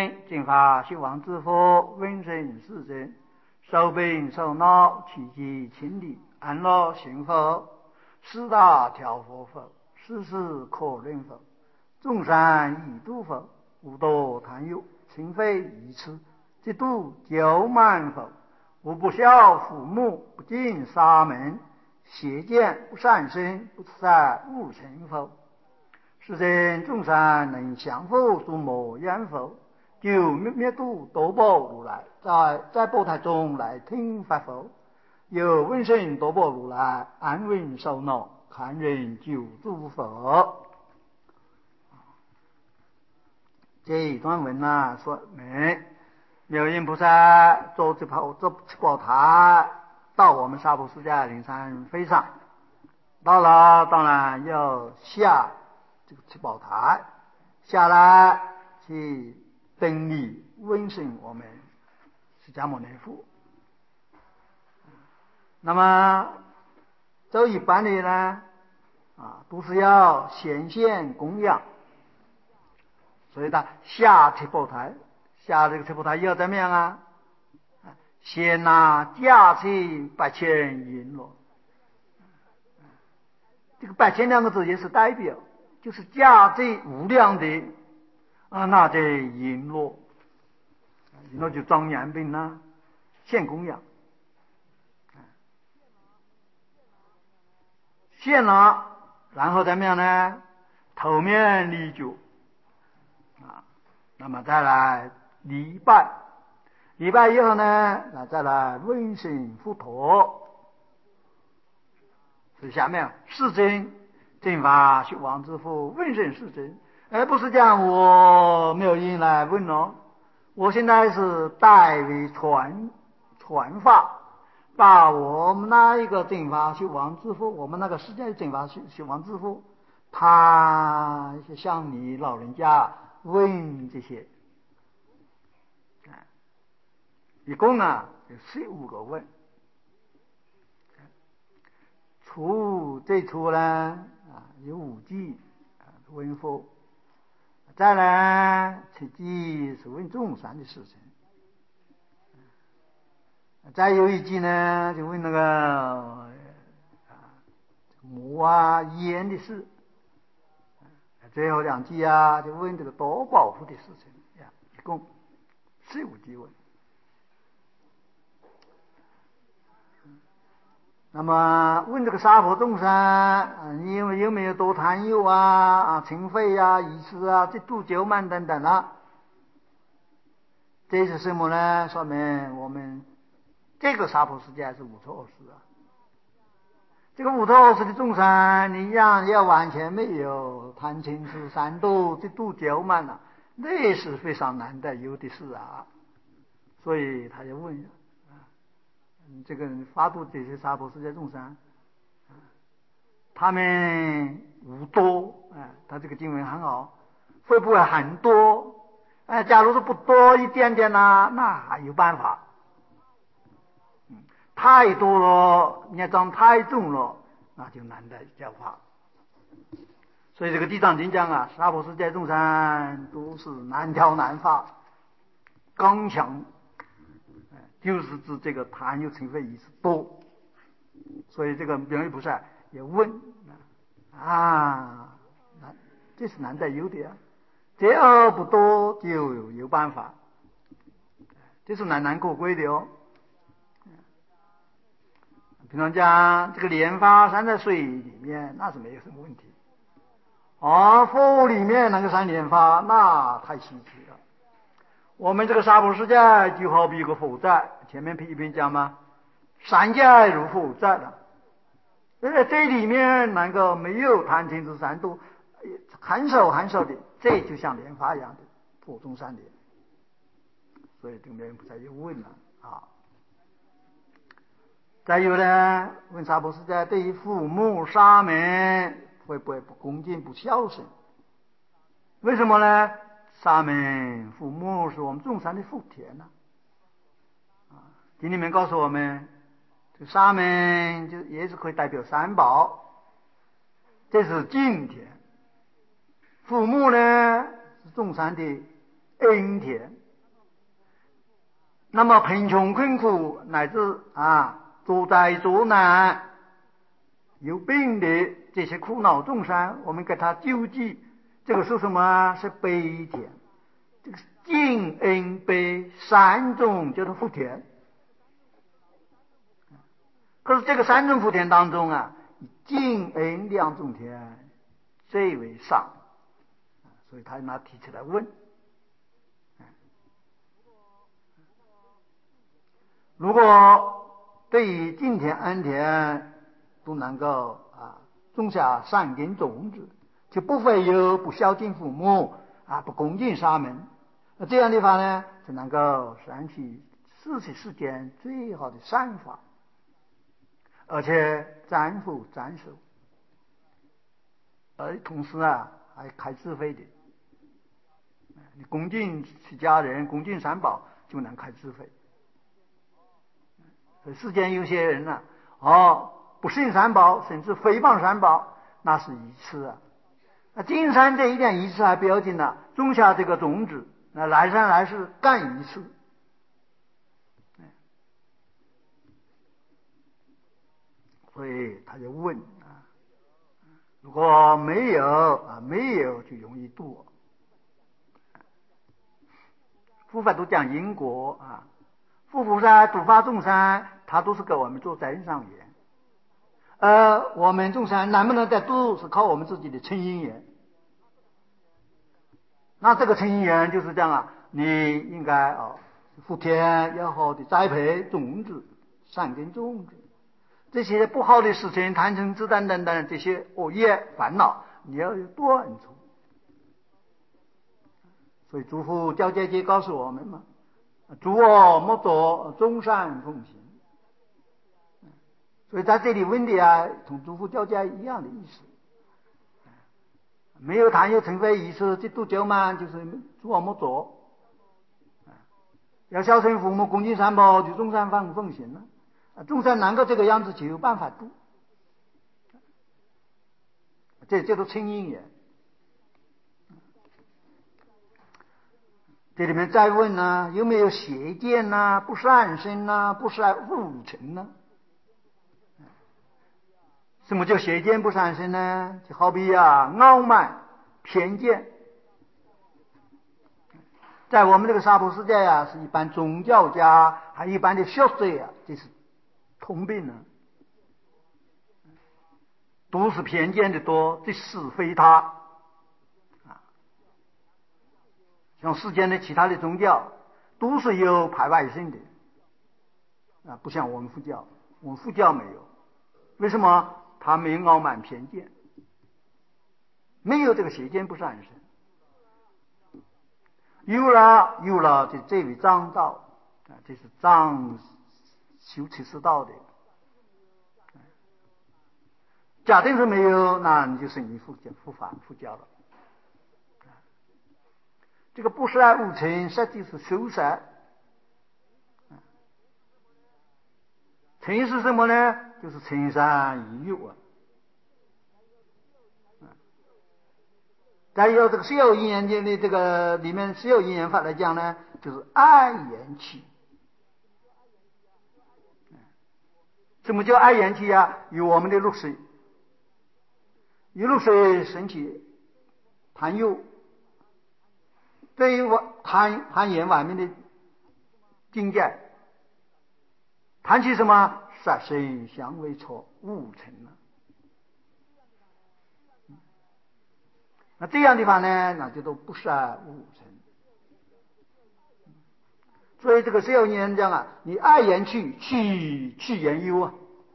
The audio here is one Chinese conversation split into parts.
尊，净法虚妄之佛，闻声是真，受病受恼，气机清理，安乐行佛，四大调伏佛，世事可论佛，众善易度佛，无多贪忧，情非愚痴，即度90000佛，无不孝父母，不敬沙门，邪见不善生，不慈爱无成佛。世间众善能降伏诸魔魇佛，就灭度多宝如来，在宝台中来听法佛，有闻声多宝如来，安稳受恼，看人救诸佛。这一段文说明妙音菩萨坐七宝台到我们娑婆世界灵山飞上，到了当然要下这个七宝台下来去等礼问声我们释迦牟尼佛。那么走一般的呢都是要显现供养，所以他下七宝台，下这个七宝台要怎么样啊？先驾起8000银罗，这个8000两个字也是代表，就是驾这无量的那这银罗，银罗就庄严品献供养，献了，然后怎么样呢？头面礼酒那么再来礼拜，礼拜以后呢，那再来问声佛陀。所以下面世尊正法虚妄之佛，问声世尊，而不是讲我妙音来问我现在是代为传法，把我们那一个正法虚妄之佛，我们那个世界正法虚妄之佛，他向你老人家问这些，一共有15个问。最初呢有5句问佛，再来7句是问众生的事情，再有1句呢就问那个魔烟的事，最后2句就问这个多宝佛的事情一共15句问。那么问这个娑婆众生，你有没有多贪忧嗔恚愚痴嫉妒骄慢等等这是什么呢？说明我们这个娑婆世界是无错恶事这个无错恶事的众生，你要完全没有贪嗔痴三毒嫉妒骄慢那是非常难得有的事所以他就问这个发度这些娑婆世界众生，他们无多他这个经文很好，会不会很多？假如说不多一点点那还有办法。太多了，孽障太重了，那就难得教化。所以这个地藏经讲娑婆世界众生都是难调难化，刚强。就是指这个贪忧嗔恚愚痴多，所以这个妙音菩萨也问这是难得有的这要不多就有办法，这是难可贵的平常讲这个莲花散在水里面，那是没有什么问题佛里面能够散莲花，那太稀奇了。我们这个娑婆世界就好比一个火灾，前面一篇讲嘛，三界如火灾了。这里面能够没有贪嗔痴三毒，很少的，这就像莲花一样的普通三莲。所以这个妙音菩萨又问了再有呢，问娑婆世界对于父母沙门会不会不恭敬不孝顺？为什么呢？沙门父母是我们众生的福田经里面告诉我们，这个沙门就也是可以代表三宝，这是敬田；父母呢是众生的恩田， 那么贫穷困苦乃至作灾作难有病的这些苦恼众生，我们给他救济，这个是什么？是悲田。这个敬恩悲三种叫做福田。可是这个三种福田当中敬恩两种田最为上，所以他拿提起来问。如果对于敬田恩田都能够种下善根种子，就不会有不孝敬父母不恭敬沙门。那这样的话呢，就能够升起世间最好的善法，而且沾福沾寿，而同时还开智慧的。你恭敬其家人，恭敬三宝，就能开智慧。所以世间有些人不信三宝，甚至诽谤三宝，那是愚痴敬三这一点愚痴还不要紧种下这个种子，那来生来世干愚痴。所以他就问如果没有就容易堕。佛法都讲因果佛菩萨度化众生，他都是给我们做真上缘，我们众生能不能得度，是靠我们自己的称因缘。那这个称因缘就是这样你应该福田要好的栽培种子，善根种子，这些不好的事情，贪嗔痴等等等这些恶业烦恼，你要有断除。所以诸佛教戒界告诉我们嘛，诸恶莫作，众善奉行。所以在这里问的同诸佛教戒一样的意思。没有贪有嗔恚意识，这度教嘛，就是诸恶莫作。要孝顺父母，恭敬三宝，就众善奉行了。众善能够这个样子，就有办法度。这叫做称因缘。这里面再问有没有邪见不善身不善误成呢？什么叫邪见不善身呢？就好比傲慢偏见，在我们这个娑婆世界是一般宗教家还一般的学者这是通病都是偏见的多，这是非他。像世间的其他的宗教都是有排外性的不像我们佛教，我们佛教没有。为什么？他没有傲慢偏见，没有这个邪见不善身。有了这位障道这是障修持之道的。假定是没有，那你就胜于佛教了。这个不善无成，实际是修善。成是什么呢？就是成善已有再有这个十有因缘的这个里面十有因缘法来讲呢，就是爱缘起。什么叫爱缘起有我们的六水，有六水升起贪欲，对于贪缘外面的境界，谈起什么杀生香味错误成了。那这样的话呢，那就都不善误成。所以这个十有因缘讲你爱缘去缘忧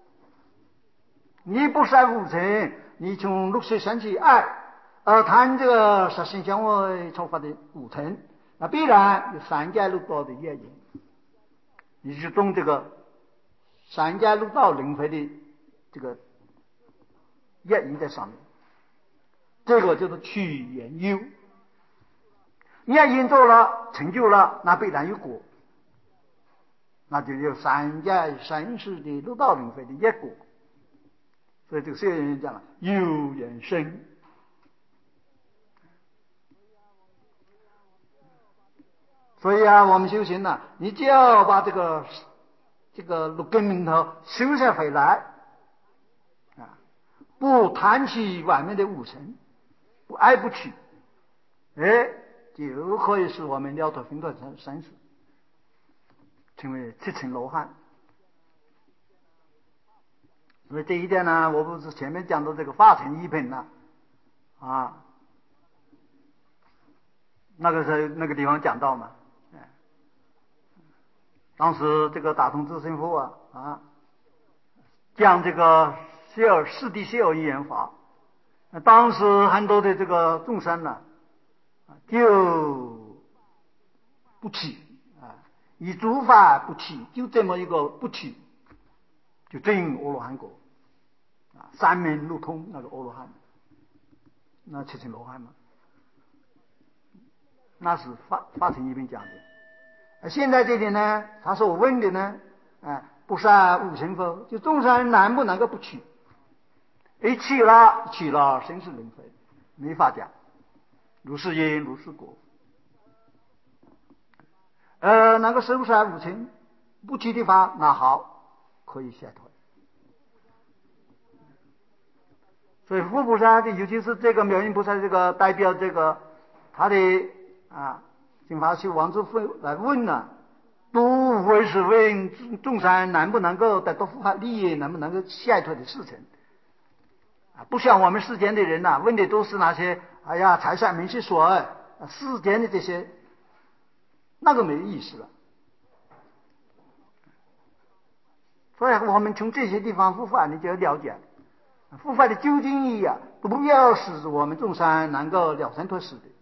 你不善误成，你从六水升起爱，谈这个杀生香味错法的误成，那必然有三界六道的业因，你就种这个三界六道轮回的这个业因在上面，这个叫做去缘忧。业因做了成就了，那必然有果，那就有三界生世的六道轮回的业果。所以这个圣人讲有缘生。 所以啊，我们修行呢，你就要把这个六根名头修下回来啊，不贪起外面的五尘，不爱不取，就可以使我们了脱分脱生死，成为七情罗汉。所以这一点呢，我不是前面讲到这个法尘一品了啊，那个是那个地方讲到嘛，当时这个大同智神父讲这个四谛谢尔一言法，当时很多的这个众生呢，就不起以诸法不起，就这么一个不起，就证阿罗汉果三面六通那个阿罗汉，那七情罗汉嘛，那是法尘一品讲的。现在这里呢，他所问的呢，不善无成佛，就众生能不能够不取？起了，生死轮回，没法讲，如是因，如是果。那个受善无成不取的法，那好，可以解脱。所以佛菩萨的，尤其是这个妙音菩萨，这个代表这个他的净法修王之父来问呢，都无非是问众生能不能够得到佛法利益，能不能够解脱的事情不像我们世间的人问的都是那些财产名气所爱世间的这些，那个没意思了。所以我们从这些地方佛法你就要了解佛法的究竟意义不要使我们众生能够了生脱死的。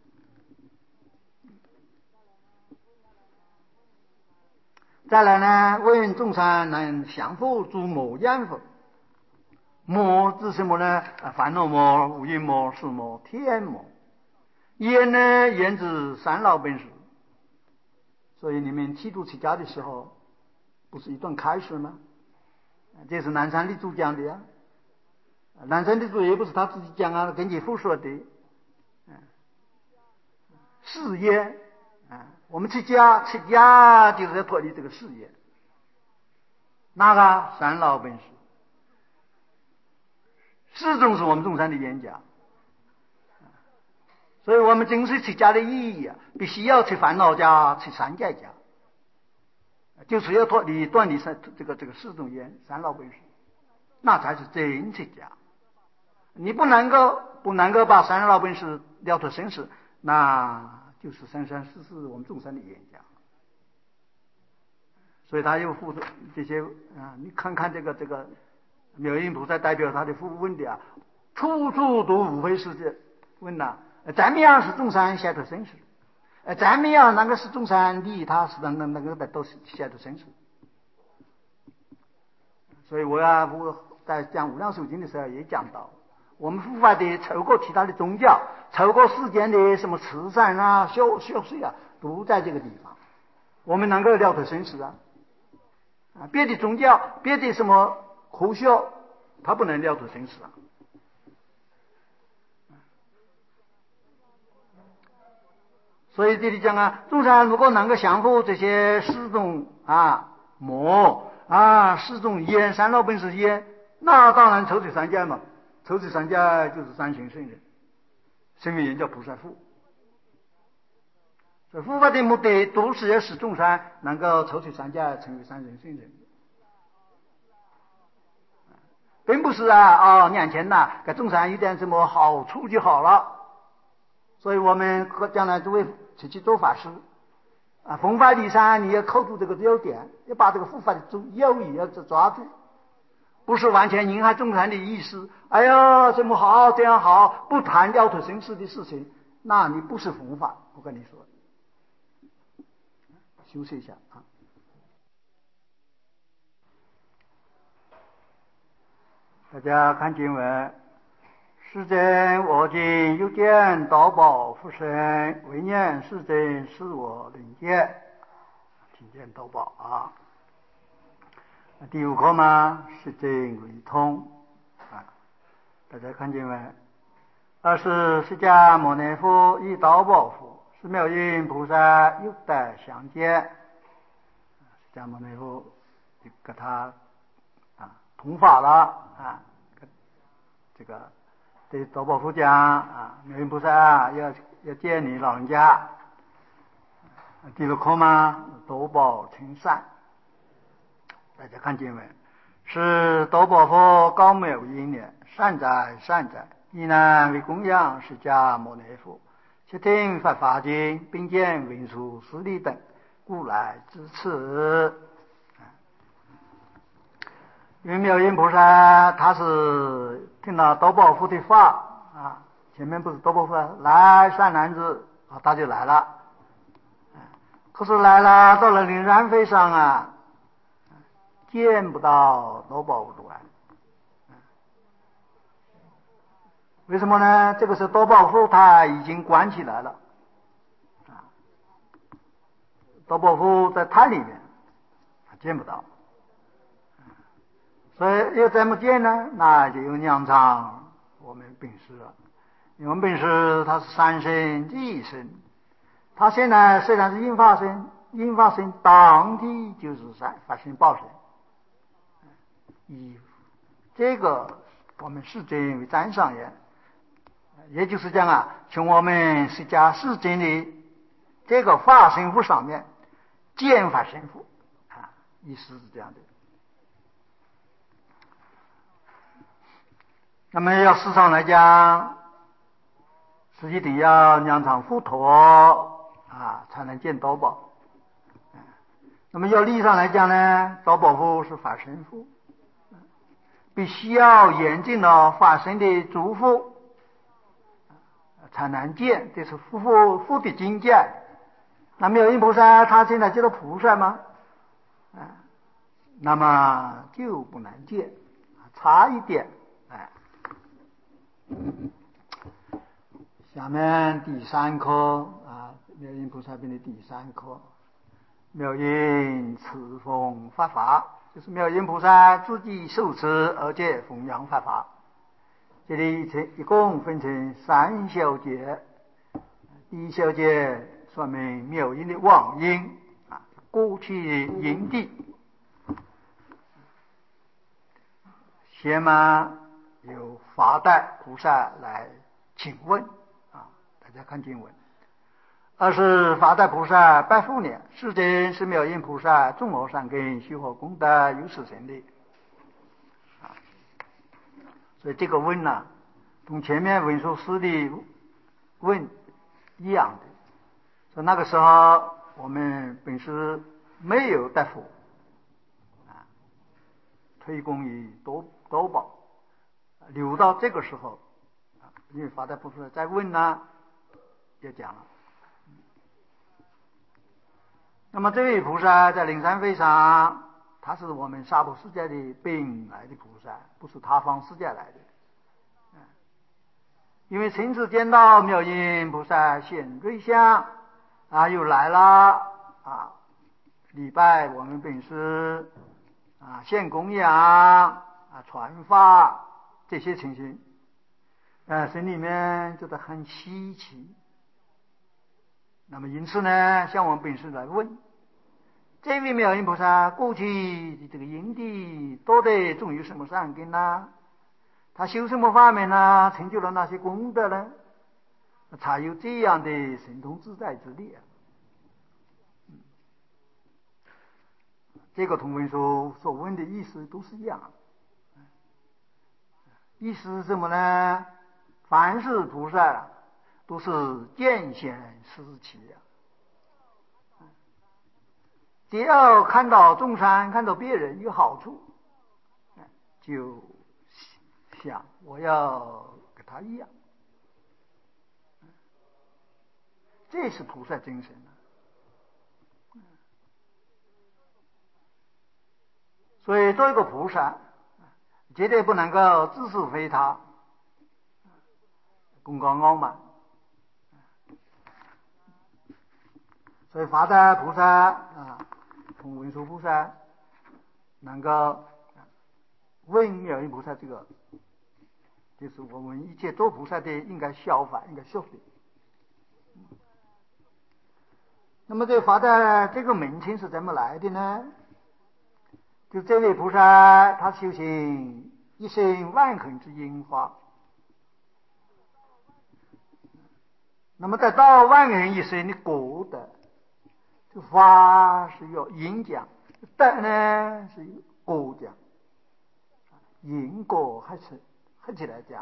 再来呢，问众生能降伏诸魔厌否？魔是什么呢？烦恼魔、五阴魔、世魔、天魔。厌呢，言之三老本事。所以你们剃度起家的时候，不是一段开示吗？这是南山立柱讲的呀。南山立柱也不是他自己讲根据佛说的。事业我们出家就是要脱离这个事业。那个三老本事，始终是我们众生的冤家。所以我们正式出家的意义必须要出烦恼家，出三界家，就是要脱离断离这个四种缘三老本事，那才是真出家。你不能够把三老本事了脱生死，那就是生生世世我们众生的冤家。所以他又附这些你看看这个妙音菩萨代表他的父问的处处都无非是这问怎么样使众生解脱生死？怎么样能够使众生利益他，使能够得到解脱生死？所以我在讲无量寿经的时候也讲到，我们佛法的超过其他的宗教，超过世间的什么慈善孝税都在这个地方，我们能够了脱生死别的宗教，别的什么科学，他不能了脱生死所以这里讲众生如果能够降伏这些四种魔四种业三老本事业，那当然抽取三界嘛。抽取三界就是三行圣人，声闻缘叫菩萨父。所以佛法的目的都是要使众生能够抽取三界，成为三人圣人，并不是眼前给众生一点什么好处就好了。所以我们将来诸位出去做法师弘法利生，你要扣住这个要点，要把这个佛法的要义要抓住，不是完全迎合众生的意思。哎呀，这么好，这样好，不谈了脱生死的事情，那你不是弘法。我跟你说，休息一下大家看经文。世尊，我今又见道宝复生，唯念世尊是我领见。听见道宝第五课嘛，世尊为通大家看经文。尔时释迦牟尼佛以道宝佛是妙音菩萨有德相见，释迦牟尼佛就给他同法了这个对斗宝夫讲妙音菩萨要见你老人家，第六课嘛，斗宝成善。大家看经文，是斗宝佛高妙音也，善哉善哉，以南为供养释迦牟尼佛，悉听法华经，并见文殊师利等，故来至此。因为妙音菩萨他是听到斗宝佛的话前面不是斗宝佛来善男子他就来了，可是来了到了灵山会上见不到斗宝佛如来。为什么呢？这个是斗宝佛他已经关起来了斗宝佛在坛里面他见不到，所以要怎么见呢？那就有娘藏我们本师了。因为我们本师他是三身即身，他现在虽然是应化身，应化身当体就是法身报身，以这个我们世尊为赞赏言，也就是讲从我们释迦世尊的这个法身符上面见法身符意思是这样的。那么要事上来讲，是一定要娘藏佛陀才能见斗宝。那么要理上来讲呢，斗宝佛是法身佛，必须要严禁了法身的嘱咐才能见，这是佛的境界。那妙音菩萨他现在叫做菩萨吗？那么就不能见，差一点。下面第三课妙音菩萨品的第三课，妙音持奉法华，就是妙音菩萨自己受持而且弘扬法华。这里一共分成三小节，第一小节说明妙音的妄因过去的因地。先嘛由法代菩萨来请问大家看经文。二是法代菩萨拜复年，世尊是妙音菩萨众恶善根修学功德有此神力所以这个问同前面文殊师的问一样的。所以那个时候我们本师没有代佛推供于斗宝，留到这个时候因为法代菩萨在问也讲了。那么这位菩萨在灵山会上，他是我们娑婆世界的本来的菩萨，不是他方世界来的。因为亲自见到妙音菩萨显瑞相又来了礼拜我们本师献供养传法这些情形心里面觉得很稀奇。那么因此呢，向我们本师来问，这位妙音菩萨过去的这个因地到底种有什么善根他修什么法门成就了那些功德呢？才有这样的神通自在之力这个同文书所问的意思都是一样意思是什么呢？凡是菩萨都是见贤思齐只要看到众生，看到别人有好处就想我要跟他一样，这是菩萨精神所以做一个菩萨绝对不能够自视非他，功高傲慢。所以法代菩萨同文殊菩萨能够问妙音菩萨，这个就是我们一切做菩萨的应该效法，应该学的。 那么这法的这个名称是怎么来的呢？就这位菩萨他修行一生万恒之因法，那么得到万恒一生的果德。这法是要因讲，德呢是果讲，因果合起来讲，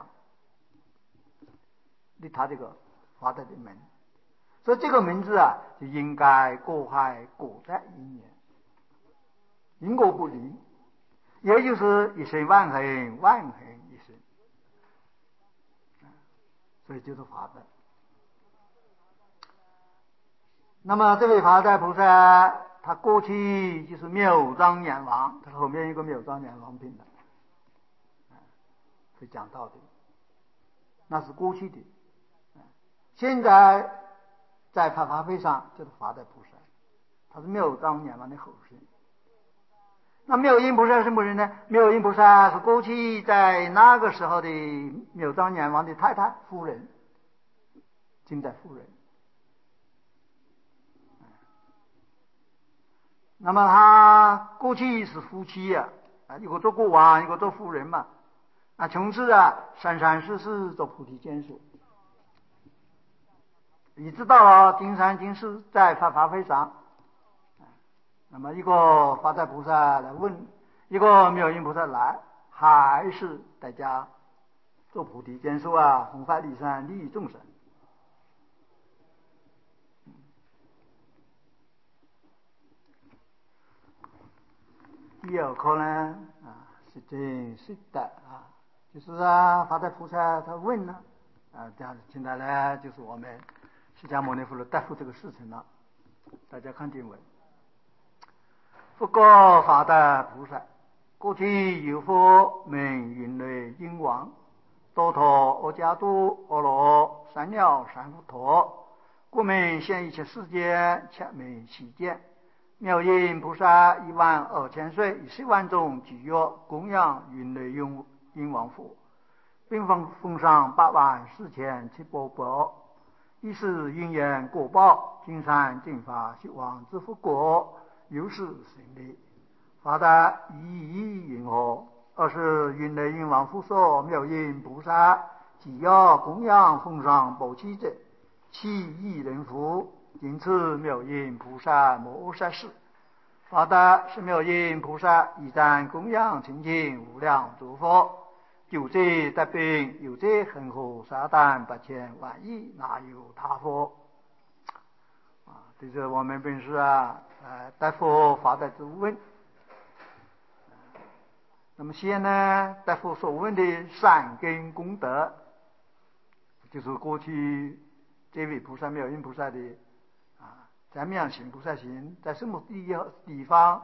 的他这个法德的名。所以这个名字啊，就应该果害果在因缘，因果不离，也就是一生万恒，万恒一生，所以就是法德。那么这位法德菩萨，他过去就是妙庄严王，他后面一个妙庄严王品的，会讲到的，那是过去的。现在在法华会上就是法德菩萨，他是妙庄严王的后世。那妙音菩萨是什么人呢？妙音菩萨是过去在那个时候的妙庄严王的太太夫人，金代夫人。那么他过去是夫妻啊，一个做国王，一个做夫人嘛。从此生生世世做菩提坚树，一直到了今生今世在法华会上。那么一个法德菩萨来问，一个妙音菩萨来，还是大家做菩提坚树弘法利生，利益众生。第二课呢是真是的就是法德菩萨他问呢这样现在呢就是我们释迦牟尼佛的答复这个事情了。大家看经文，复告法德菩萨，过去有佛名云雷音王，多陀阿伽多阿罗三藐三菩陀，故名现一切世间，且名其见。妙音菩萨12000岁，以10万种具约供养云雷音王佛，并奉上84700，以是因缘果报，今生尽发希望之福果，由是行力。法德一云何？二是云雷音王佛说妙音菩萨，既要供养奉上宝器者，其一人乎？因此妙音菩萨摩萨世。法德是妙音菩萨以赞供养清净无量诸佛，有者得病，有者恒河沙旦8千万亿，哪有他佛？这是我们本师答复法德之问。那么先呢，答复所问的善根功德，就是过去这位菩萨妙音菩萨的怎么样行菩萨行，在什么地方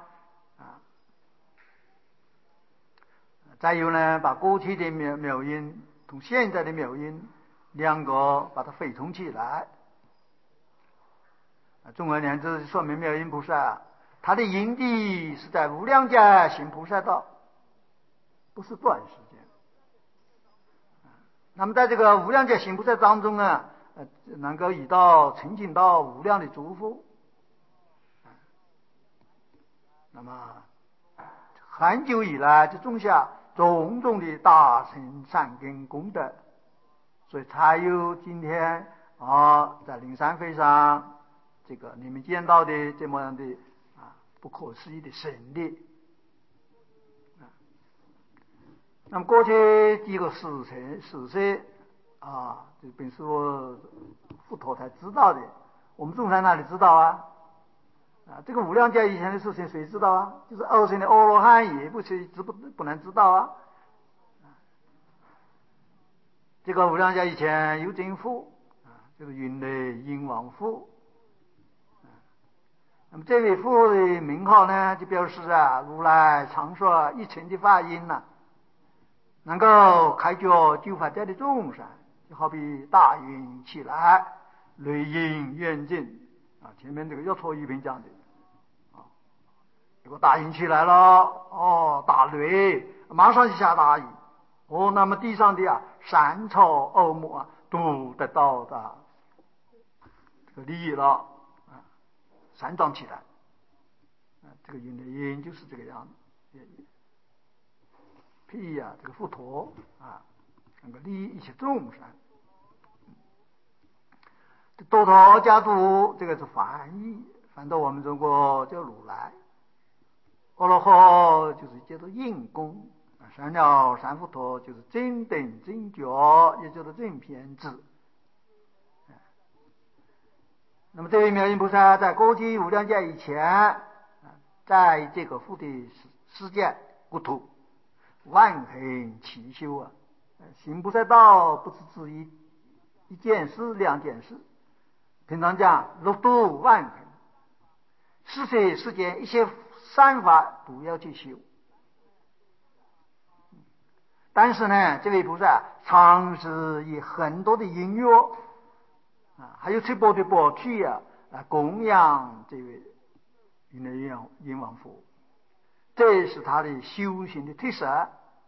再有呢，把过去的妙音同现在的妙音两个把它汇总起来。总而言之，说明妙音菩萨他的因地是在无量劫行菩萨道，不是短时间。那么在这个无量劫行菩萨当中能够遇到成就到无量的祝福。那么很久以来就种下种种的大乘善根功德，所以才有今天在灵山会上这个你们见到的这么样的不可思议的神力。那么过去几个时辰这本是我佛陀才知道的，我们众生哪里知道这个无量劫以前的事情谁知道就是二乘的阿罗汉也不能知道这个无量劫以前有真佛就是云雷音王佛。那么这位佛的名号呢，就表示如来常说一乘的法音能够开觉救法界的众生，就好比大云起来，雷音远近前面这个药错一品讲的这个大云起来了大雷马上就下大雨那么地上的山草恶木都得到的这个利益了山庄起来。这个云雷音就是这个样子。辟呀，这个佛陀能够利益一切众生。多陀家族这个是翻译，翻到我们中国叫如来。阿罗汉就是叫做应供，三了三佛陀就是正等正觉，也叫做正遍智。那么这位妙音菩萨在过去无量劫以前，在这个佛的世界国土万行齐修行菩萨道不是指一件事两件事，平常讲六度万行，世间一切善法都要去修。但是呢，这位菩萨尝试以很多的音乐还有七宝的宝具来供养这位云雷音王佛，这是他的修行的特色。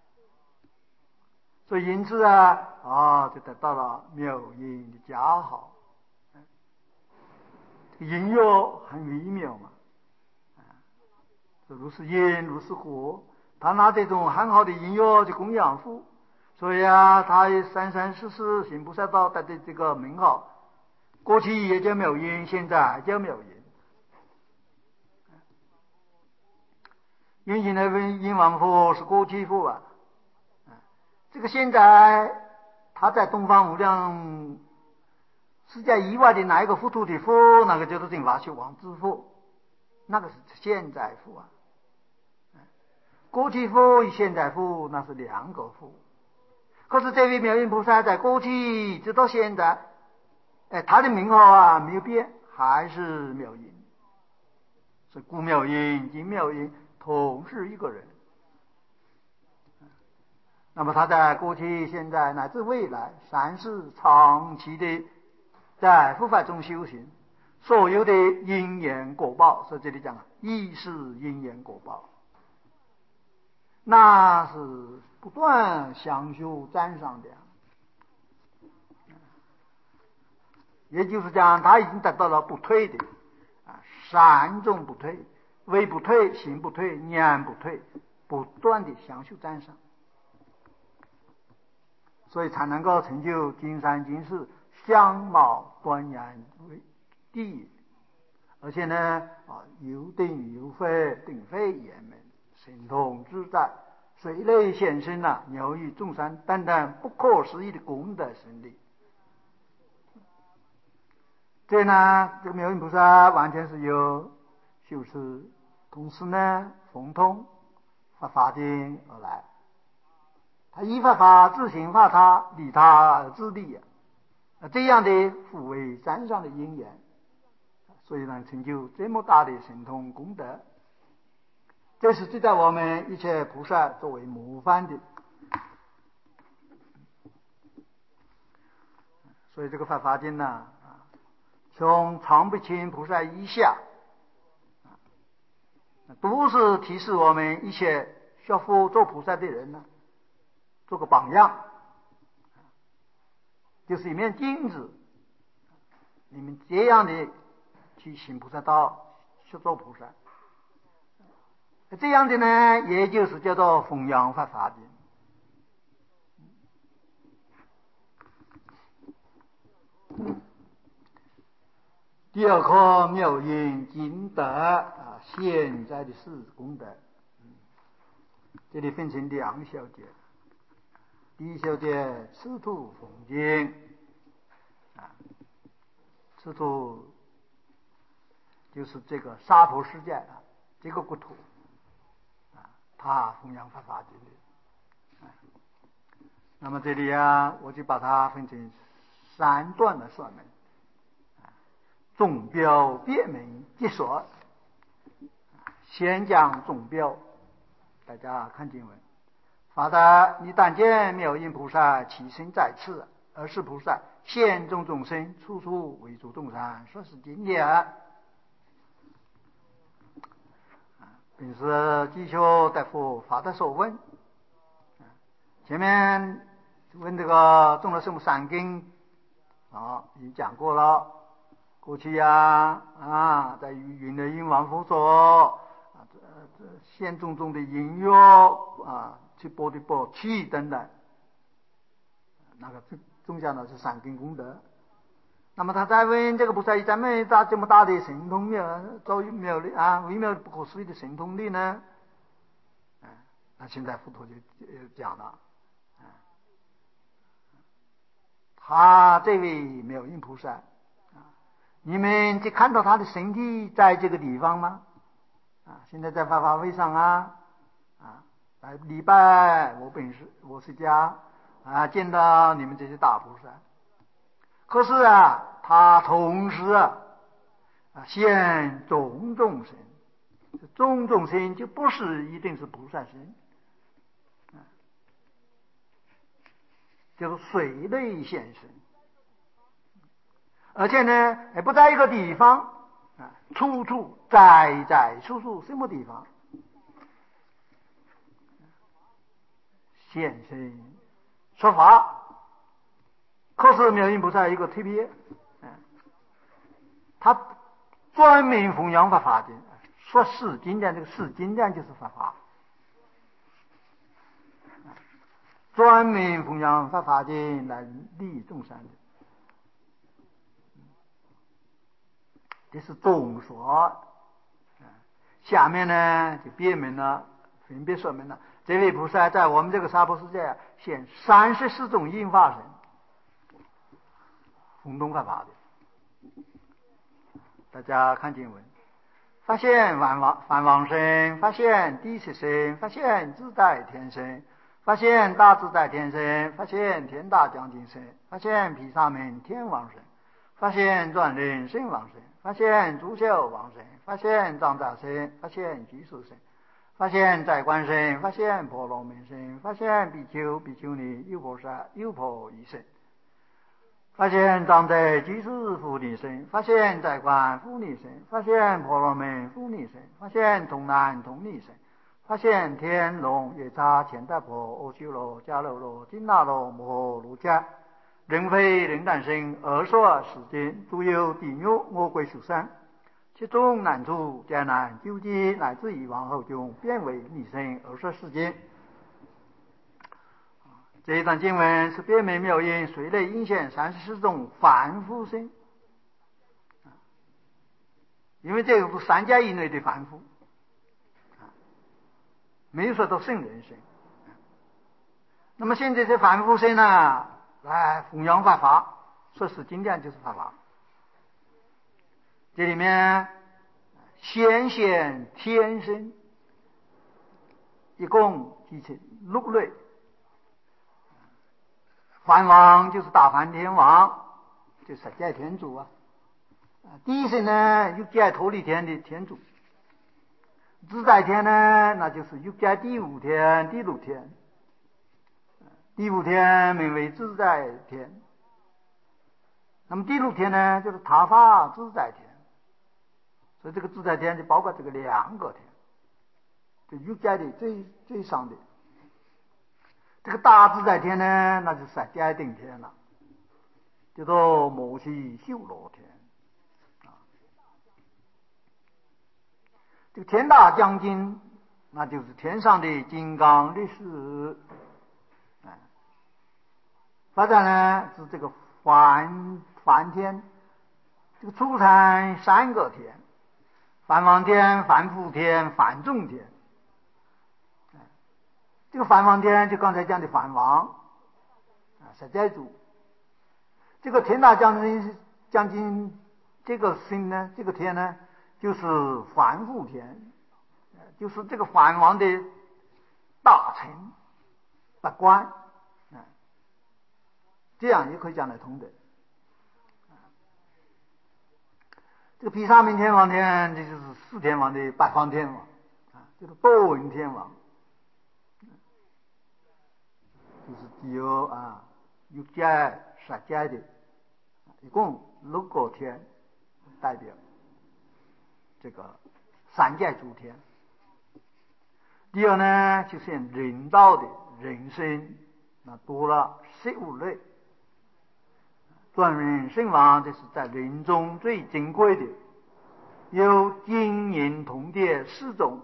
所以因此就得到了妙音的加号。这个音乐很微妙嘛，如是因如是果，他拿这种很好的音乐去供养佛，所以他生生世世行菩萨道得的这个名号，过去也叫妙音，现在还叫妙音。云行的音王佛是过去佛这个现在他在东方无量世界以外的哪一个佛土的佛，那个叫做正法修王之佛，那个是现在佛过去佛与现在佛那是两个佛。可是这位妙音菩萨在过去直到现在，他的名号没有变，还是妙音。所以故妙音及妙音同是一个人。那么他在过去现在乃至未来三世长期的在佛法中修行，所有的因缘果报，所以这里讲亦是因缘果报，那是不断相修沾上的。也就是讲他已经得到了不退的善终不退，位不退，行不退，念不退，不断的相修沾上，所以才能够成就金山金寺相貌端严为第，而且呢有定有非，定非圆满，神通自在，水类现身鸟语众生等等不可思议的功德神力。这呢，这个妙音菩萨完全是由修持，同时呢逢通发法经而来。他依法自行法他，利他而自利这样的互为沾上的因缘，所以能成就这么大的神通功德。这是值得我们一切菩萨作为模范的。所以这个法华经从常不轻菩萨以下都是提示我们一切学佛做菩萨的人做个榜样，就是一面镜子，你们这样的去行菩萨道，去做菩萨，这样的呢，也就是叫做弘扬法华经。第二课妙音金德现在的是功德，这里分成两小节。第一小节赤土奉经赤土就是这个沙陀世界这个国土他弘扬法华经的那么这里我就把它分成三段的说明，总标别名解说。先讲总标，大家看经文。法达，你但见妙音菩萨起身在此，而是菩萨现众众生，处处为诸众生，说是经典。并是祈求大夫法达所问。前面问这个中了什么三经已经讲过了， 过去在云的音王佛所献种种的音乐去播的宝器等等，那个种下的是三根功德。那么他再问这个菩萨，咱们咋这么大的神通呢？遭遇没有的微妙不可思议的神通力呢？那现在佛陀就讲了，他这位妙音菩萨你们只看到他的身体在这个地方吗？现在在法华会上来礼拜我是家见到你们这些大菩萨。可是他同时现种种身，种种身就不是一定是菩萨身，就是水类现身，而且呢也不在一个地方处处在处处什么地方现身说法。可是妙音菩萨一个特别，他专门弘扬法华的，说是经典，这个是经典就是法华，专门弘扬法华的来利益众生的，这是总说。下面呢就别门了，分别说明了，这位菩萨在我们这个娑婆世界现34种应化身，轰动法华的。大家看经文，发现梵王身，发现地势身，发现自在天身，发现大自在天身，发现天大将军身，发现毗沙门天王身，发现转轮圣王身，发现诸秀王身，发现藏杂身，发现居士身，发现在观身，发现婆罗门身，发现比丘比丘尼优婆塞优婆夷身，发现藏在居士妇女身，发现在观妇女身，发现婆罗门妇女身，发现童男童女身，发现天龙夜叉乾达婆阿修罗迦楼罗金那罗摩罗迦人非人诞生而说世间诸有地狱魔鬼畜生，其中难处艰难究竟乃至于往后中变为逆生而说世间。这一段经文是别门妙音随类应现34种凡夫身，因为这个是三界以内的凡夫，没有说到圣人身。那么现在这凡夫身来弘扬法华，说是经典就是法华。这里面先现天身，一共计起6类。梵王就是大梵天王，就是十界天主第一身呢欲界忉利天的天主，自在天呢那就是欲界第5天第6天，第5天名为自在天，那么第6天呢就是他法自在天，所以这个自在天就包括这个2个天，就欲界的最上的。这个大自在天呢那就是十界顶天了，叫做摩西修罗天这个天大将军那就是天上的金刚力士发展呢是这个梵天，这个出产3个天，梵王天、梵父天、梵众天。这个梵王天就刚才讲的梵王十界主，这个天大将军这个身呢，这个天呢就是梵父天，就是这个梵王的大臣大官这样也可以讲得通的。这个毗沙门天王天，这就是4天王的八方天王这个多闻天王，就是只有欲界十界的一共6个天代表这个三界诸天。第二呢就是人道的人身，那多了15类， 转人身亡，这是在人中最珍贵的，有金银铜铁4种，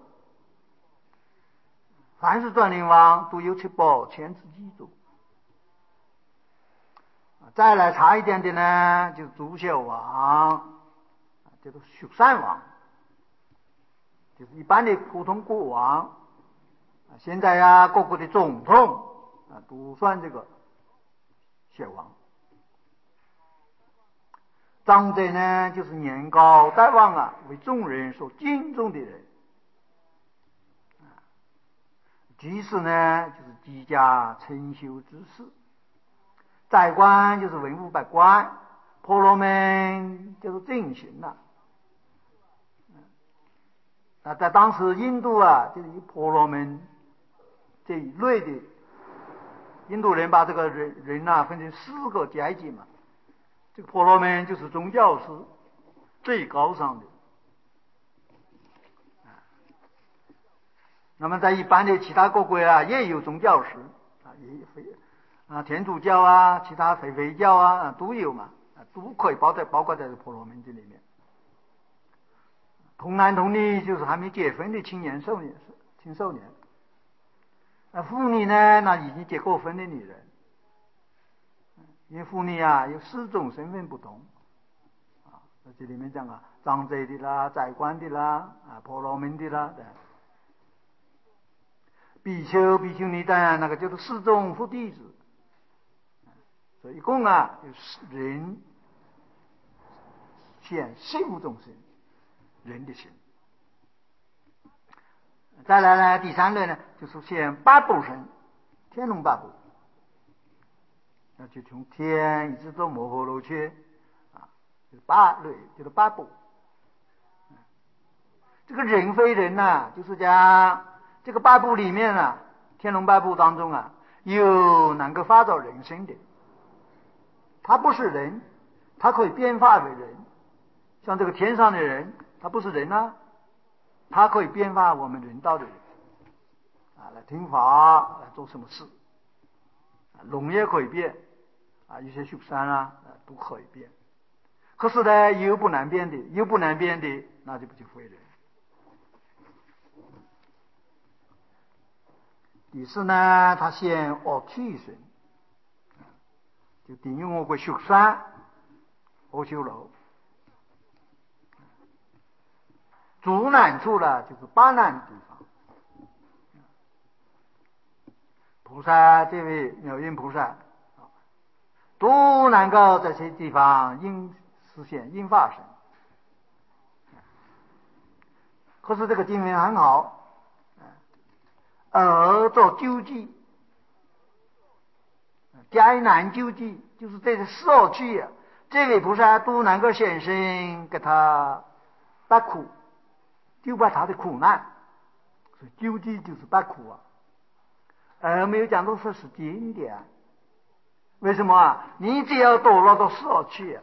凡是转人亡都有7宝千字记住。再来差一点的呢，就是朱孝王，叫做蜀山王，就是一般的普通国王。现在呀，各国的总统都算这个孝王。张载呢，就是年高大王为众人所敬重的人。居士呢，就是极佳称修之士。宰官就是文武百官，婆罗门就是正行了。在当时印度就是以婆罗门这一类的，印度人把这个人分成4个阶级嘛。这个婆罗门就是宗教师，最高尚的。那么在一般的其他各国也有宗教师天主教其他非非教都有嘛，都可以包括在婆罗门这里面。童男童女就是还没结婚的青少年。妇女呢，那已经结过婚的女人。因为妇女有4种身份不同在这里面讲张载的啦、宰官的啦、婆罗门的啦，比丘、比丘尼等那个叫做4种佛弟子。所以一共有人现15种身，人的身。再来呢，第3类呢，就是现8部身，天龙八部。就从天一直到摩诃罗伽就是8类，就是8部。这个人非人就是讲这个8部里面天龙8部当中有能够发造人身的，他不是人，他可以变化为人。像这个天上的人，他不是人他可以变化我们人道的人来听法，来做什么事。龙也可以变一些畜生都可以变。可是呢，有不能变的，那就不就非人。第4呢，他现恶趣身，就等于我个畜生阿修罗。主难处就是8难的地方。菩萨这位妙音菩萨都能够在这些地方实现应化身。可是这个经文很好，而做救济，灾难救济，就是这些4恶趣这位菩萨都能够显身给他拔苦，救拔他的苦难。所以救济就是拔苦而没有讲到说是经典。为什么你只要堕落到4恶趣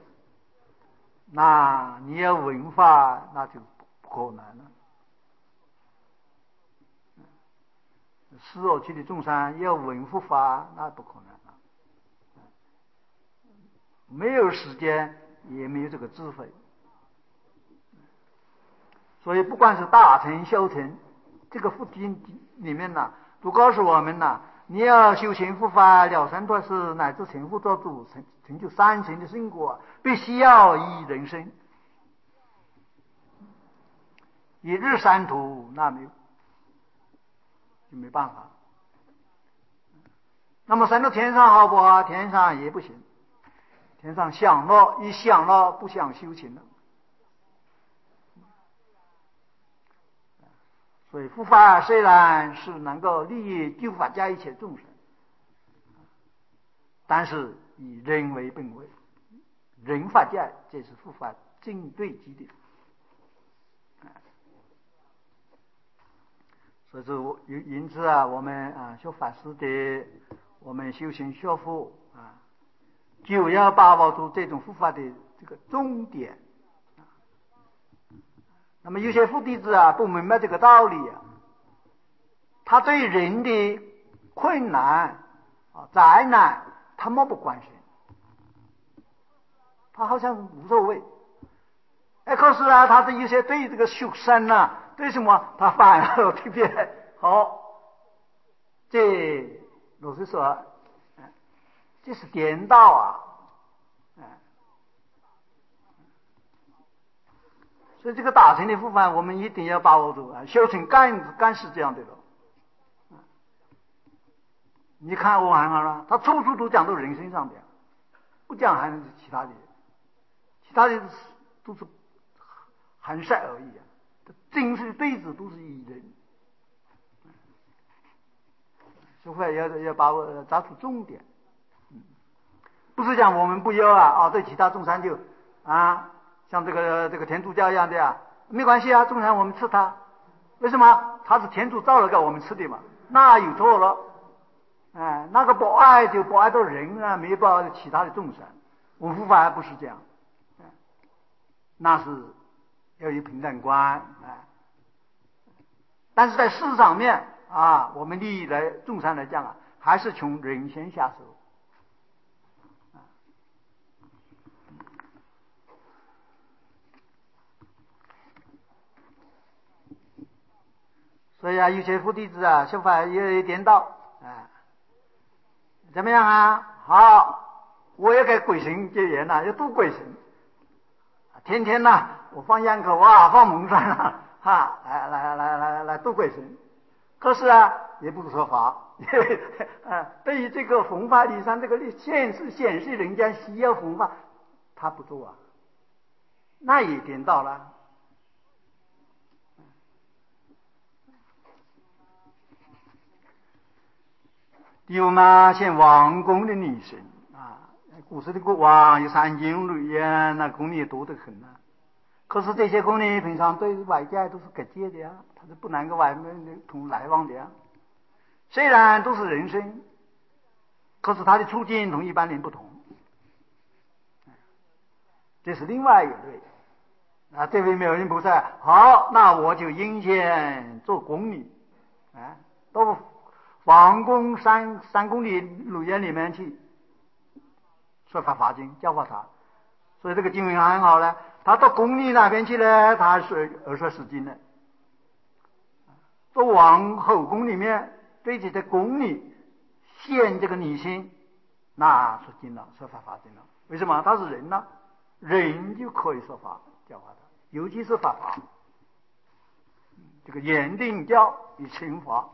那你要闻法那就不可能了。4恶趣的众生要闻佛法那不可能了，没有时间也没有这个智慧。所以不管是大乘小乘，这个佛经里面都告诉我们你要修行佛法了生脱死，乃至成佛作主，成就3乘的圣果，必须要以人身。一日三途那就没办法。那么升到天上好不好？天上也不行，天上享乐，一享乐不想修行了。所以佛法虽然是能够利益救法界一切众生，但是以人为本位，人法界这是佛法正对基的。所以说因此我们学法师的，我们修行学佛就要把握住这种佛法的这个重点。那么有些佛弟子不明白这个道理他对人的困难灾难他漠不关心。 他好像无所谓。可是啊，他的一些对这个修身呐，对什么，他反而特别好。这老实说，这是颠倒啊。所以这个大乘的佛法我们一定要把握住啊！修成干是这样的了。你看我看了，他处处都讲到人身上的，不讲还是其他的，其他的都是含晒而已啊。真实的对子都是以人，所以要把握抓住重点。不是讲我们不要啊，对其他众生就像这个天主教一样的啊，没关系啊，众生我们吃它，为什么？他是天主造了给我们吃的嘛，那有错了。那个博爱就博爱到人啊，没有博爱其他的众生。我佛法不是这样，那是要有平等观。但是在事上面我们利益来众生来讲还是从人先下手。所以有些佛弟子修法也颠倒怎么样好，我也给鬼神结缘要度鬼神，天天我放烟口放蒙山来度鬼神。可是也不说法，对于这个弘法理上这个显示人家需要弘法，他不做那也颠倒了。有现王宫的女神古时的国王有3金6银，那宫里多得很可是这些宫里平常对外界都是隔绝的他是不能跟外面同来往的虽然都是人身，可是他的处境同一般人不同，这是另外一类这位妙音菩萨好，那我就应先做宫女到王宫三宫里鲁院里面去说法经教化他。所以这个经文很好他到宫里那边去他是说实经的。到王后宫里面对这个宫里现这个女性，那说经了，说法经了。为什么？他是人人就可以说法教化他，尤其是法这个言定教与惩罚。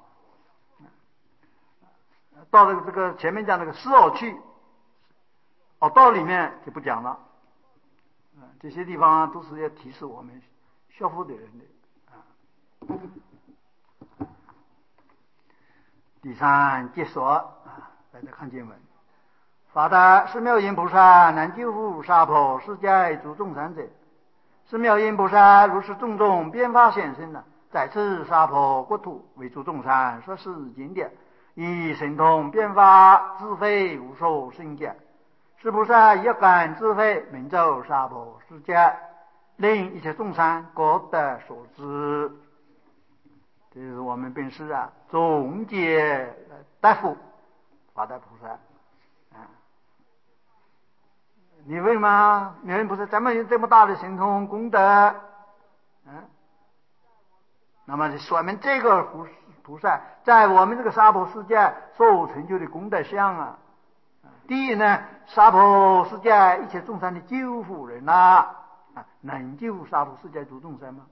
到了这个前面讲那个思而去到里面就不讲了。这些地方都是要提示我们学佛的人的第3解说大家看经文。法达是妙音菩萨能救护娑婆世界诸众生者，是妙音菩萨如是种种变化显身在此娑婆国土为诸众生说是经典，以神通变化智慧无所生解，是菩萨一感智慧明照娑婆世界，令一切众生各得所知。这是我们本师总结大夫法达菩萨你为什么妙音菩萨咱们有这么大的神通功德那么就说明这个菩萨在我们这个娑婆世界所成就的功德相第一呢，娑婆世界一切众生的救护人能救娑婆世界诸众生吗？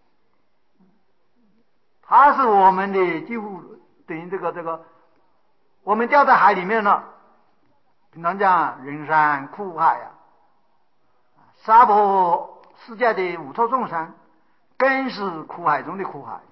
他是我们的救护，等于这个我们掉在海里面了，平常讲人山苦海娑婆世界的无错众生更是苦海中的苦海。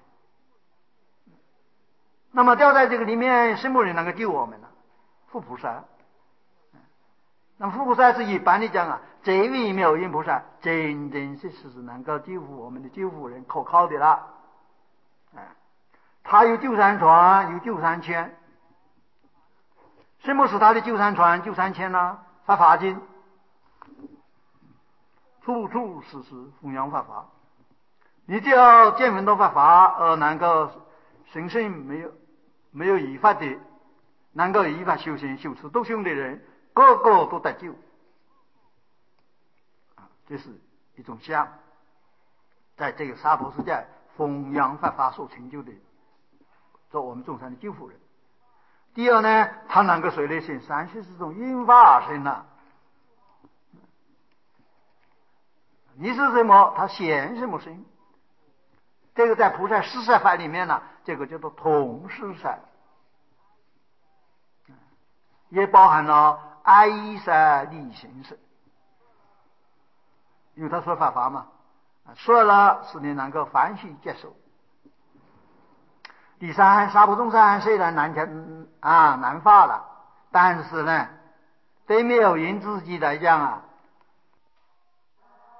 那么掉在这个里面，什么人能够救我们呢？佛菩萨。那么佛菩萨是一般的讲这位妙音菩萨真真实实能够救护我们的救护人，可靠的了他有救山船，有救山圈。什么是他的救山船救山圈呢？法经，处处时时弘扬法法。你只要见闻到法能够神圣没有依法的，能够依法修行修持度胸的人，个个都得救这是一种相，在这个娑婆世界弘扬佛法所成就的，做我们众生的救护人。第二呢，他能够随类现三世是种因法身啊。你是什么，他显什么身。这个在菩萨四摄法里面呢，这个叫做同事摄，也包含了哀摄、力行摄。因为他说法嘛，说了使你能够欢喜接受。第三，娑婆众生虽然难发了，但是呢，对妙音自己来讲啊，